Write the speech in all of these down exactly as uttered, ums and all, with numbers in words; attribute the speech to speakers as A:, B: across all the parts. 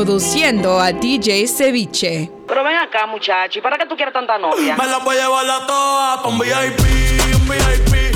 A: Introduciendo a D J Ceviche.
B: Pero ven acá, muchacho, ¿y para qué tú quieres tanta novia?
C: Me la voy a llevar a todas pa' un V I P, un V I P,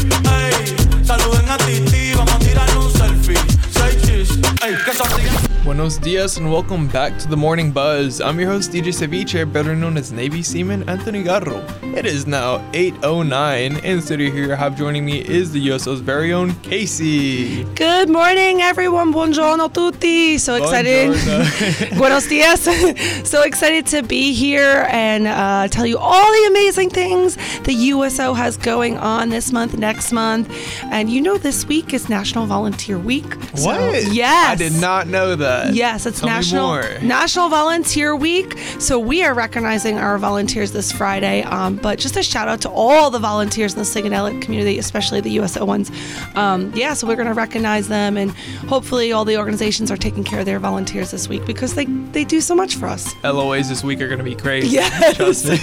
C: ey. Saluden a Titi, vamos a tirar un selfie. Say cheese, ey, que son
D: Buenos dias and welcome back to the Morning Buzz. I'm your host D J Ceviche, better known as Navy Seaman Anthony Garro. It is now eight oh nine. In studio here, I have joining me is the U S O's very own Casey.
E: Good morning, everyone. Buongiorno tutti. So excited. Buenos dias. So excited to be here and uh, tell you all the amazing things the U S O has going on this month, next month. And you know, this week is National Volunteer Week. So,
D: What?
E: yes.
D: I did not know that.
E: Yes, it's
D: Tell
E: National
D: me more.
E: National Volunteer Week. So we are recognizing our volunteers this Friday. Um, but just a shout out to all the volunteers in the Sigonella community, especially the U S O ones. Um, yeah, so we're going to recognize them, and hopefully all the organizations are taking care of their volunteers this week because they, they do so much for us.
D: L O As this week are going to be crazy.
E: Yes.
D: Trust me.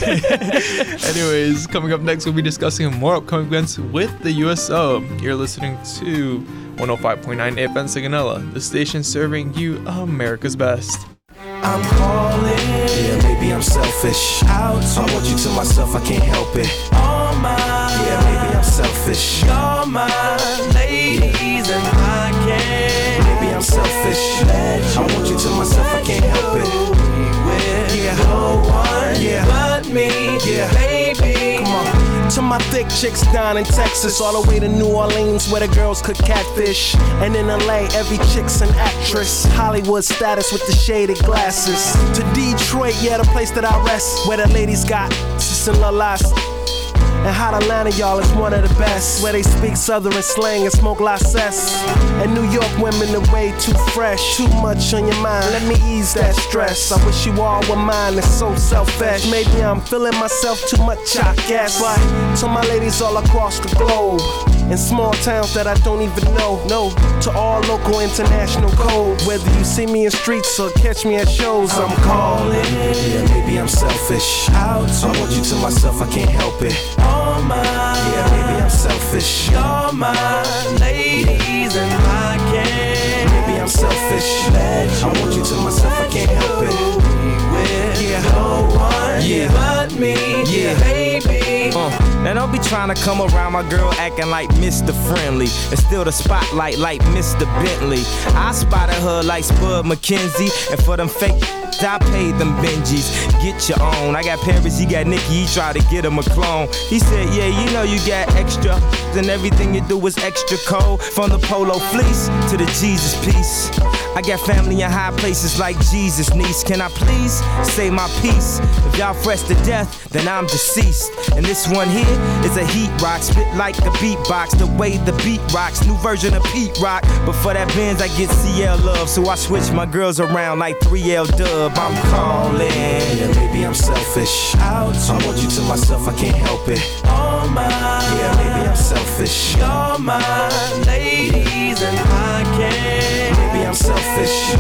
D: Anyways, coming up next, we'll be discussing more upcoming events with the U S O. You're listening to one oh five point nine F M Sigonella, the station serving you America's best.
F: I'm calling, yeah, maybe I'm selfish. Out, I want you to myself, I can't help it. All mine, yeah, maybe I'm selfish. You're mine, ladies, and I can't. Maybe I'm selfish. I want you to myself, I can't help it. Yeah, no one, yeah, but me, yeah, baby. Come on. To my thick chicks down in Texas, all the way to New Orleans where the girls could catfish. And in L A, every chick's an actress. Hollywood status with the shaded glasses. To Detroit, yeah, the place that I rest, where the ladies got sis and la-las. And hot Atlanta, y'all, is one of the best, where they speak Southern slang and smoke license. And New York women are way too fresh. Too much on your mind, let me ease that stress. I wish you all were mine, it's so selfish. Maybe I'm feeling myself too much, I guess. But to my ladies all across the globe, in small towns that I don't even know, no, to all local international codes. Whether you see me in streets or catch me at shows, I'm calling. Yeah, maybe I'm selfish. Out, I want you to myself, I can't help it. All mine, yeah, maybe I'm selfish. You're mine, ladies, and I can't. Maybe I'm selfish. I want you to myself, I can't help it. Yeah, no one, yeah, but me, yeah, baby.
G: Uh, now don't be trying to come around my girl acting like Mister Friendly and steal the spotlight like Mister Bentley. I spotted her like Spud McKenzie, and for them fake I paid them Benjis. Get your own. I got Paris, he got Nicky, he tried to get him a clone. He said, yeah, you know you got extra, and everything you do is extra cold. From the polo fleece to the Jesus piece. I got family in high places like Jesus, niece. Can I please say my piece? If y'all fresh to death, then I'm deceased. And this one here is a heat rock, spit like a beatbox, the way the beat rocks, new version of Pete Rock. But for that Benz, I get C L love, so I switch my girls around like three L Dub. I'm calling.
F: Yeah, maybe I'm selfish. Out, I want you to myself, I can't help it. All mine, yeah, maybe I'm selfish. You're mine, ladies, and I can't. Maybe I'm selfish.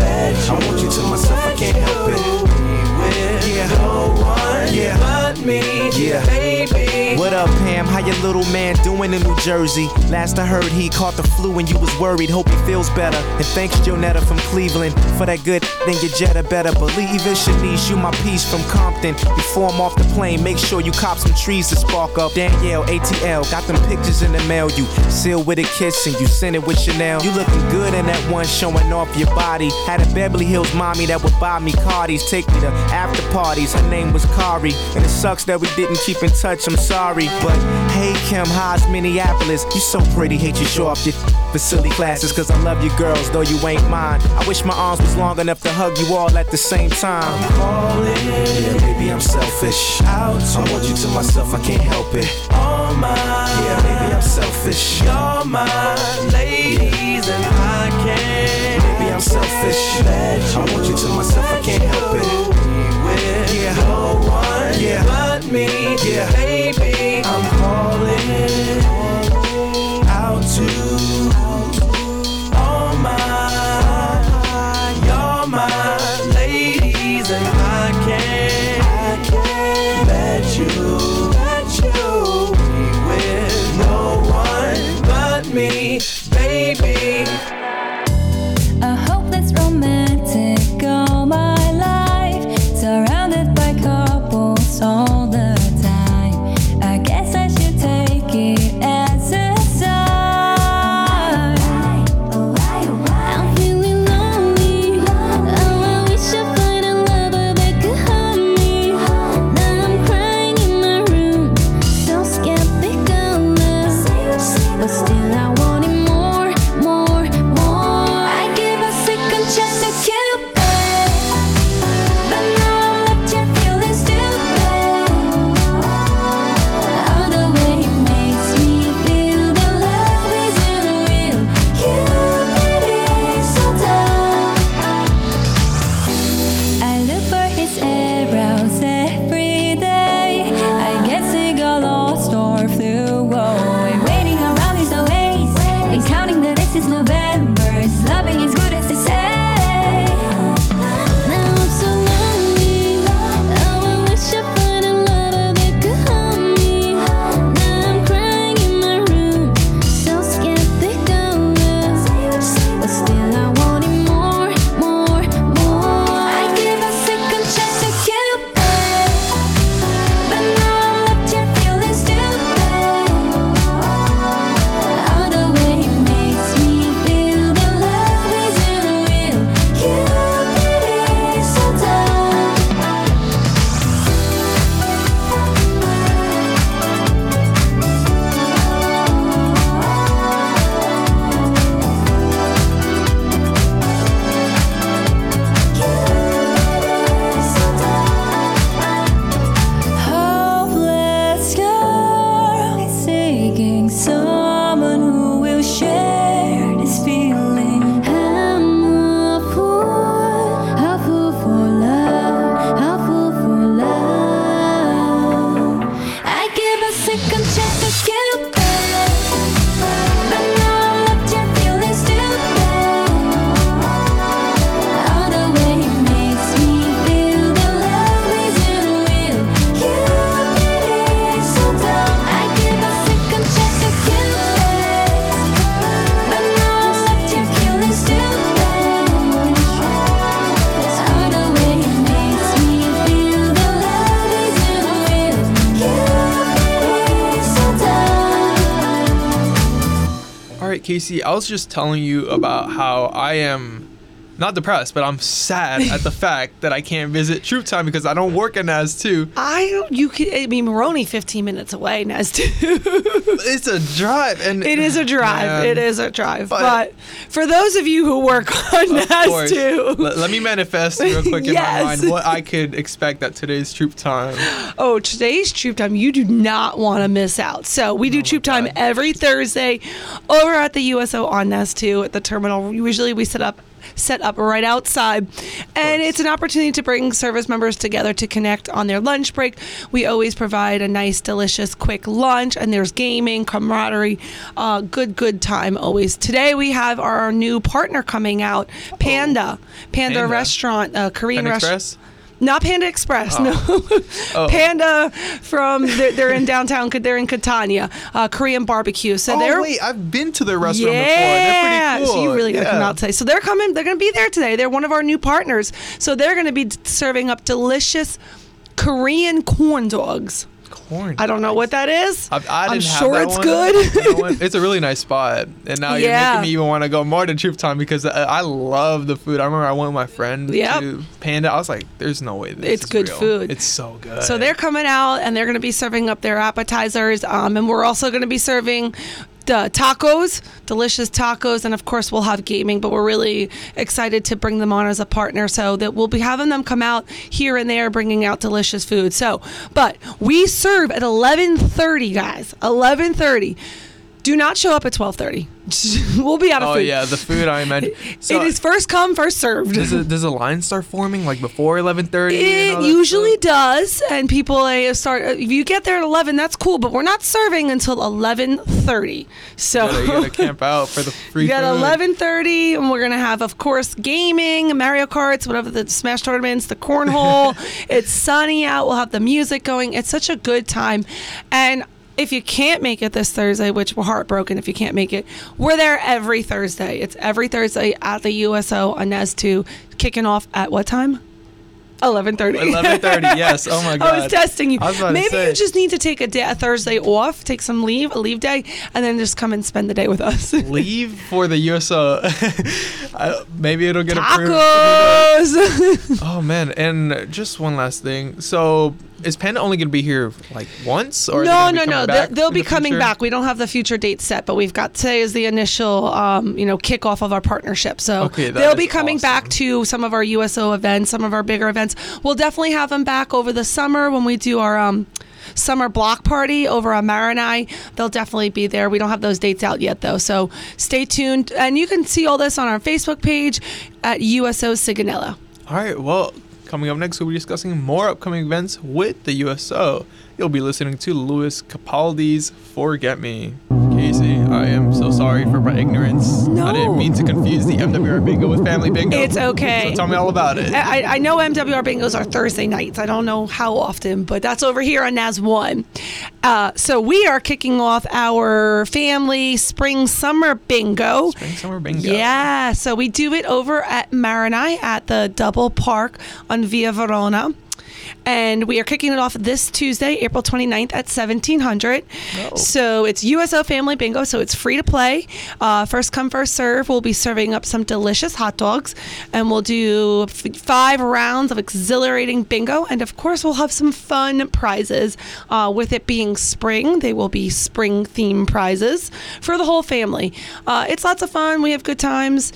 F: I want you to myself, I can't help it. Yeah, no one, yeah, but me, yeah, baby.
G: What up, Pam? How your little man doing in New Jersey? Last I heard, he caught the flu and you was worried. Hope he feels better. And thanks, Jonetta from Cleveland, for that good thing you Jetta better believe it. Shanice, you my piece from Compton. Before I'm off the plane, make sure you cop some trees to spark up. Danielle, A T L, got them pictures in the mail. You sealed with a kiss and you sent it with Chanel. You looking good in that one, showing off your body. Had a Beverly Hills mommy that would buy me Cardis, take me to after parties. Her name was Kari, and it sucks that we didn't keep in touch. I'm sorry, but hey Kim, how's Minneapolis? You so pretty, hate you show off your for silly classes, cause I love you girls, though you ain't mine. I wish my arms was long enough to hug you all at the same time.
F: I'm calling, yeah, maybe I'm selfish. Out, I want you to myself, I can't help it. All mine, yeah, maybe I'm selfish. You're mine, ladies, and I can't. Maybe I'm selfish. I want you to myself, I can't help it. Yeah, no one, yeah, but me, yeah, baby. I'm calling out to all my, you're my ladies, and I can't, I can't let you, let you be with no one but me, baby.
H: I hope that's romantic, all my
D: Casey, I was just telling you about how I am not depressed, but I'm sad at the fact that I can't visit Troop Time because I don't work at N A S two.
E: I don't, you could, I mean, we're only fifteen minutes away, N A S two.
D: It's a drive. And
E: It is a drive.
D: man,
E: it is a drive. But,
D: but-
E: for those of you who work on N A S two.
D: Let, let me manifest real quick in
E: Yes.
D: my mind what I could expect at today's Troop Time.
E: Oh, today's Troop Time, you do not want to miss out. So we do Troop Time every Thursday over at the U S O on N A S two at the terminal. Usually we set up set up right outside, and it's an opportunity to bring service members together to connect on their lunch break. We always provide a nice, delicious, quick lunch, and there's gaming, camaraderie, uh, good, good time always. Today we have our new partner coming out, Panda, Panda,
D: Panda.
E: Restaurant, uh, Korean
D: Panda
E: restaurant.
D: Express?
E: Not Panda Express,
D: Oh.
E: no.
D: Oh.
E: Panda from, they're, they're in downtown, they're in Catania, uh, Korean barbecue. So
D: Oh,
E: they're,
D: wait, I've been to their restaurant
E: yeah,
D: before. They're pretty cool.
E: so you really got to come
D: Yeah.
E: out today. So they're coming, they're going to be there today. They're one of our new partners. So they're going to be serving up delicious Korean corn dogs.
D: Corn.
E: I don't know what that is.
D: I, I
E: I'm
D: didn't have
E: sure
D: that
E: it's
D: one.
E: good.
D: You know what? It's a really nice spot, and now you're
E: Yeah.
D: making me even want to go more to Troop Time because I, I love the food. I remember I went with my friend
E: Yep.
D: to Panda. I was like, "There's no way this
E: It's
D: is
E: good
D: real.
E: food.
D: It's so good."
E: So they're coming out and they're going to be serving up their appetizers. Um, and we're also going to be serving the tacos, delicious tacos. And of course, we'll have gaming, but we're really excited to bring them on as a partner so that we'll be having them come out here and there, bringing out delicious food. So, but we serve at eleven thirty, guys, eleven thirty. Do not show up at twelve thirty. We'll be out of
D: Oh
E: food.
D: yeah, the food I imagine. So
E: it is first come, first served.
D: Does a, does a line start forming like before eleven thirty?
E: It usually does, and people uh, start. If you get there at eleven, that's cool. But we're not serving until eleven thirty. So
D: You gotta, you gotta camp out for the free
E: you got
D: food.
E: eleven thirty, and we're gonna have, of course, gaming, Mario Karts, whatever the Smash tournaments, the cornhole. It's sunny out. We'll have the music going. It's such a good time, and. If you can't make it this Thursday, which we're heartbroken if you can't make it, we're there every Thursday. It's every Thursday at the U S O on N A S two, kicking off at what time? eleven thirty.
D: eleven thirty, yes. Oh my god.
E: I was testing you.
D: I was about to
E: Maybe
D: say.
E: you just need to take a, day, a Thursday off, take some leave, a leave day, and then just come and spend the day with us.
D: Leave for the U S O. I, maybe it'll get approved.
E: Tacos.
D: Oh man, and just one last thing. So is Panda only going to be here like once, or are they
E: no,
D: gonna be
E: no,
D: coming
E: no.
D: back
E: They'll, they'll
D: in
E: be
D: the
E: coming
D: future?
E: back. We don't have the future date set, but we've got today is the initial, um, you know, kickoff of our partnership. So
D: Okay, that
E: they'll
D: is
E: be coming
D: awesome.
E: back to some of our U S O events, some of our bigger events. We'll definitely have them back over the summer when we do our um, summer block party over on Marinai. They'll definitely be there. We don't have those dates out yet, though. So stay tuned, and you can see all this on our Facebook page at U S O Sigonella.
D: All right. Well, coming up next, we'll be discussing more upcoming events with the U S O. You'll be listening to Louis Capaldi's "Forget Me." Casey, I am so sorry for my ignorance.
E: No.
D: I didn't mean to confuse the M W R Bingo with Family Bingo.
E: It's okay.
D: So tell me all about it.
E: I, I know M W R bingos are Thursday nights. I don't know how often, but that's over here on N A S one. Uh, so we are kicking off our family spring summer bingo.
D: Spring Summer Bingo.
E: Yeah, so we do it over at Marinai at the Double Park on Via Verona. And we are kicking it off this Tuesday, April twenty-ninth at seventeen hundred.
D: Oh.
E: So it's U S O Family Bingo, so it's free to play. Uh, first come, first serve. We'll be serving up some delicious hot dogs, and we'll do f- five rounds of exhilarating bingo. And of course, we'll have some fun prizes. Uh, with it being spring, they will be spring themed prizes for the whole family. Uh, it's lots of fun. We have good times.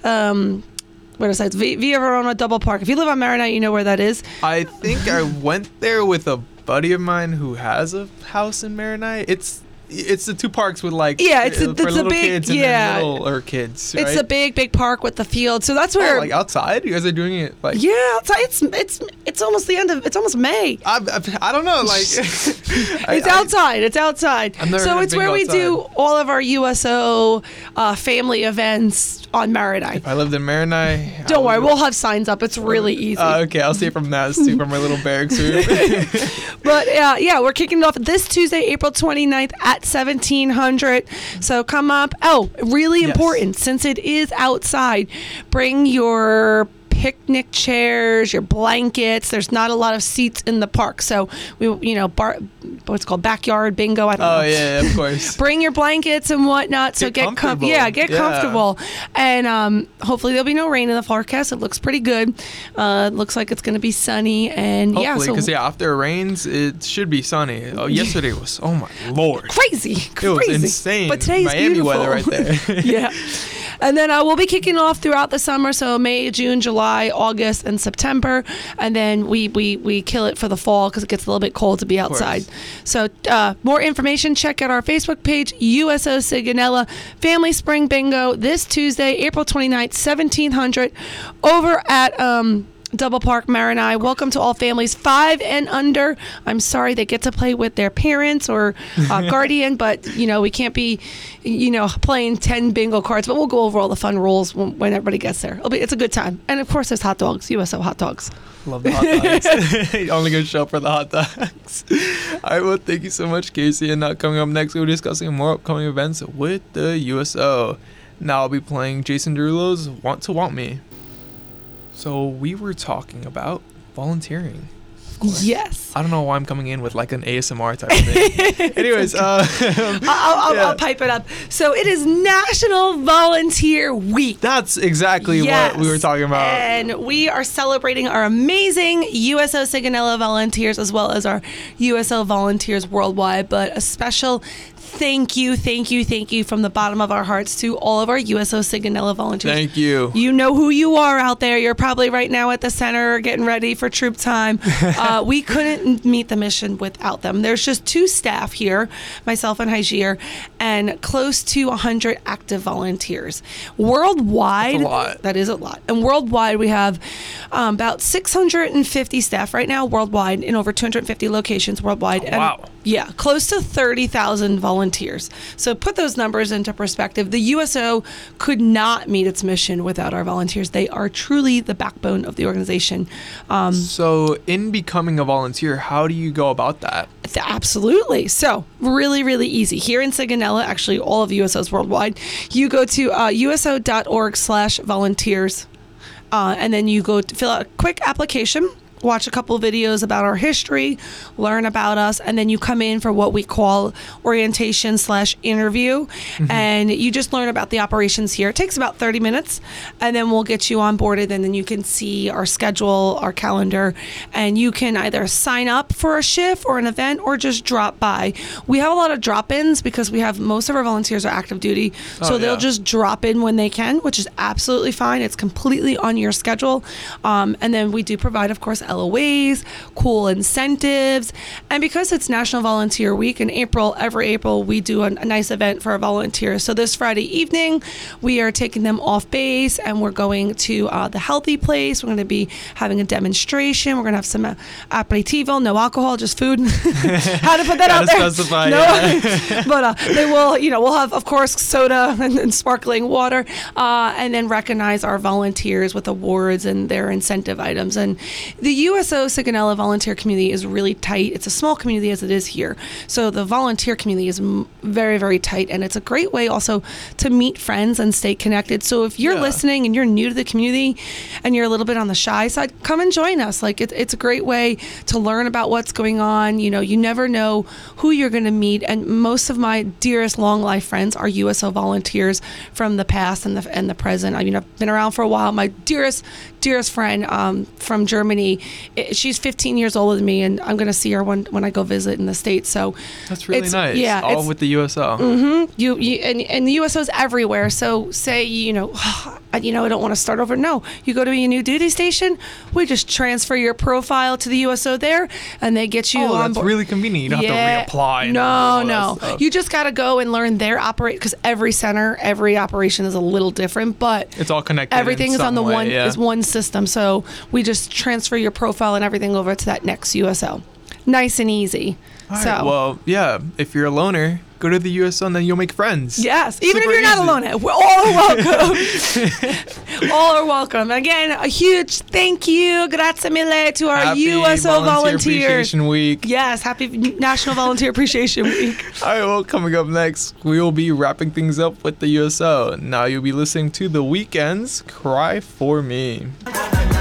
E: Um, What is that? It's V- Via Verona Double Park. If you live on Marinai, you know where that is.
D: I think I went there with a buddy of mine who has a house in Marinai. It's it's the two parks with like
E: Yeah, it's a-
D: uh, for
E: it's a
D: little
E: big-
D: kids and
E: yeah.
D: then little or kids.
E: It's
D: right?
E: a big, big park with the field. So that's
D: Oh,
E: where.
D: like outside. You guys are doing it like
E: yeah, outside. It's it's it's almost the end of. It's almost May.
D: I, I, I don't know like
E: It's outside. It's outside.
D: I've never
E: So
D: had
E: it's
D: bingo
E: where we do
D: outside.
E: all of our U S O uh, family events on Marinai.
D: If I lived in Marinai,
E: Don't
D: I
E: worry,
D: would-
E: we'll have signs up. It's really easy.
D: Uh, okay, I'll see it from N A S too, from my little barracks room.
E: But uh, yeah, we're kicking it off this Tuesday, April twenty-ninth at seventeen hundred. So come up. Oh, really
D: Yes.
E: important, since it is outside, bring your picnic chairs, your blankets. There's not a lot of seats in the park, so we, you know, bar, what's it called backyard bingo. I don't
D: Oh
E: know.
D: yeah, of course.
E: Bring your blankets and whatnot. So
D: Get
E: get com-
D: comfortable.
E: yeah, get
D: Yeah.
E: comfortable, and um, hopefully there'll be no rain in the forecast. It looks pretty good. Uh, looks like it's going to be sunny, and yeah,
D: Hopefully,
E: so
D: because yeah, after it rains, it should be sunny. Oh, yesterday was, oh my lord,
E: crazy,
D: it
E: crazy.
D: was insane.
E: But today's
D: Miami
E: beautiful.
D: weather right there.
E: Yeah. And then uh, we'll be kicking off throughout the summer, so May, June, July, August, and September, and then we we, we kill it for the fall because it gets a little bit cold to be outside. So uh, more information, check out our Facebook page, U S O Sigonella Family Spring Bingo, this Tuesday, April twenty-ninth, seventeen hundred, over at um, Double Park Marinai. Welcome to all families five and under. I'm sorry they get to play with their parents or uh, guardian, but you know we can't be, you know, playing ten bingo cards. But we'll go over all the fun rules when, when everybody gets there. It'll be it's a good time, and of course there's hot dogs, U S O hot dogs.
D: Love the hot dogs. Only gonna show up for the hot dogs. All right, well, thank you so much, Casey. And now coming up next, we're discussing more upcoming events with the U S O. Now I'll be playing Jason Derulo's "Want to Want Me." So we were talking about volunteering.
E: Yes.
D: I don't know why I'm coming in with like an A S M R type of thing. Anyways, uh,
E: I'll, I'll,
D: yeah.
E: I'll pipe it up. So it is National Volunteer Week.
D: that's exactly
E: Yes.
D: what we were talking about.
E: And we are celebrating our amazing U S O Sigonella volunteers as well as our U S O volunteers worldwide. But a special thank you, thank you, thank you from the bottom of our hearts to all of our U S O Sigonella volunteers.
D: Thank you.
E: You know who you are out there. You're probably right now at the center getting ready for troop time. Uh, we couldn't meet the mission without them. There's just two staff here, myself and Hajir, and close to one hundred active volunteers. Worldwide,
D: That's a lot.
E: that is a lot. And worldwide, we have um, about six hundred fifty staff right now worldwide in over two hundred fifty locations worldwide. And
D: Wow.
E: yeah, close to thirty thousand volunteers. So put those numbers into perspective. The U S O could not meet its mission without our volunteers. They are truly the backbone of the organization. Um,
D: So, in becoming a volunteer, how do you go about that?
E: th- absolutely. So really, really easy. Here in Sigonella, actually all of U S Os worldwide, you go to uh, uso.org slash volunteers. Uh, and then you go to fill out a quick application, watch a couple of videos about our history, learn about us, and then you come in for what we call orientation slash interview. Mm-hmm. And you just learn about the operations here. It takes about thirty minutes, and then we'll get you onboarded, and then you can see our schedule, our calendar, and you can either sign up for a shift or an event or just drop by. We have a lot of drop-ins because we have most of our volunteers are active duty, so
D: Oh,
E: they'll
D: yeah.
E: just drop in when they can, which is absolutely fine. It's completely on your schedule. Um, and then we do provide, of course, L O As, cool incentives. And because it's National Volunteer Week in April, every April, we do a, a nice event for our volunteers. So this Friday evening, we are taking them off base and we're going to uh, the Healthy Place. We're going to be having a demonstration. We're going to have some uh, aperitivo, no alcohol, just food. How to put that out
D: Gotta
E: there?
D: specify,
E: no,
D: yeah.
E: but uh, they will, you know, we'll have, of course, soda and, and sparkling water, uh, and then recognize our volunteers with awards and their incentive items. And the U S O Sigonella volunteer community is really tight. It's a small community as it is here. So the volunteer community is m- very, very tight, and it's a great way also to meet friends and stay connected. So if you're
D: Yeah.
E: listening and you're new to the community and you're a little bit on the shy side, come and join us. Like it, it's a great way to learn about what's going on. You know, you never know who you're going to meet, and most of my dearest long life friends are U S O volunteers from the past and the and the present. I mean, I've been around for a while. My dearest, dearest friend um, from Germany, it, she's fifteen years older than me, and I'm going to see her when when I go visit in the States. So
D: That's really
E: it's-
D: nice.
E: Yeah,
D: All
E: it's-
D: with the U S O.
E: Mm-hmm. You, you and, and the U S O's everywhere. So say you know, you know, I don't want to start over. No, you go to a new duty station. We just transfer your profile to the U S O there, and they get you
D: Oh,
E: on
D: that's
E: board.
D: really convenient. You don't
E: Yeah.
D: have to reapply. and
E: No,
D: all that
E: no.
D: stuff.
E: You just got to go and learn their operate because every center, every operation is a little different, but
D: It's all connected. in
E: everything is on
D: some
E: the
D: way,
E: one
D: yeah.
E: is one system. So we just transfer your profile and everything over to that next U S O. Nice and easy.
D: All right,
E: so
D: well, yeah. If you're a loner, go to the U S O and then you'll make friends.
E: yes, even
D: Super
E: if you're not
D: easy.
E: alone, we're all are welcome. all are welcome. Again, a huge thank you, grazie mille, to our
D: Happy
E: U S O
D: Volunteer
E: volunteers.
D: Appreciation Week.
E: Yes, happy National Volunteer Appreciation Week.
D: All right, well, coming up next, we will be wrapping things up with the U S O. Now you'll be listening to The Weeknd's Cry For Me.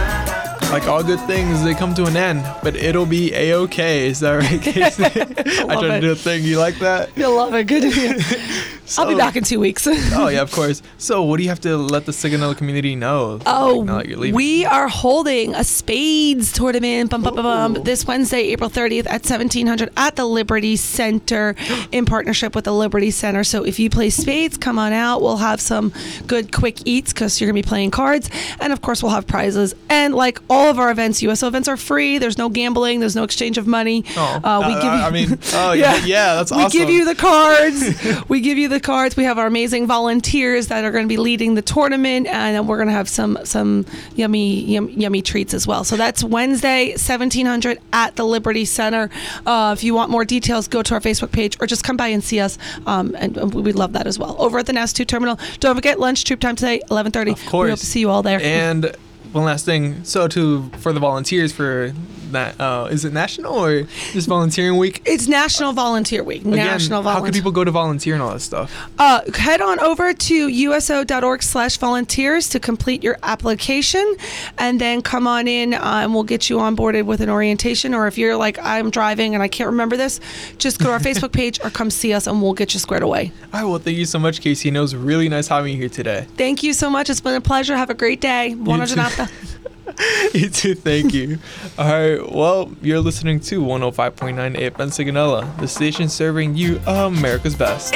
D: Like all good things, they come to an end, but it'll be a-okay. Is that right, Casey? I, I tried
E: it.
D: to do a thing. You like that?
E: You'll love it. Good.
D: So,
E: I'll be back in two weeks.
D: Oh, yeah, of course. So what do you have to let the Sigonella community know?
E: Oh,
D: like, now that you're leaving?
E: we are holding a spades tournament bum, bum, bum, bum, this Wednesday, April thirtieth at seventeen hundred at the Liberty Center in partnership with the Liberty Center. So if you play spades, come on out. We'll have some good quick eats because you're going to be playing cards. And of course, we'll have prizes. And like all of our events, U S O events are free. There's no gambling. There's no exchange of money.
D: Oh,
E: uh, we
D: uh,
E: give you,
D: I mean, oh, yeah, yeah, that's
E: we
D: awesome.
E: give you the cards. we give you the cards. We have our amazing volunteers that are going to be leading the tournament, and then we're going to have some some yummy yum, yummy treats as well. So that's Wednesday, seventeen hundred at the Liberty Center. Uh, if you want more details, go to our Facebook page or just come by and see us, um, and, and we'd love that as well. Over at the N A S two terminal. Don't forget lunch troop time today, eleven thirty.
D: Of course.
E: We hope to see you all there.
D: And one last thing. So to for the volunteers for that, uh, is it national or just volunteering week?
E: It's National Volunteer Week.
D: Again,
E: National
D: how
E: Volunteer.
D: can people go to volunteer and all that stuff?
E: Uh, head on over to uso.org slash volunteers to complete your application, and then come on in uh, and we'll get you onboarded with an orientation. Or if you're like, I'm driving and I can't remember this, just go to our Facebook page or come see us and we'll get you squared away.
D: All right, well, thank you so much, Casey. And it was really nice having you here today.
E: Thank you so much. It's been a pleasure. Have a great day. Buona
D: too.
E: giornata.
D: You too, thank you. All right, well, you're listening to one oh five point nine A F M Sigonella, the station serving you America's best.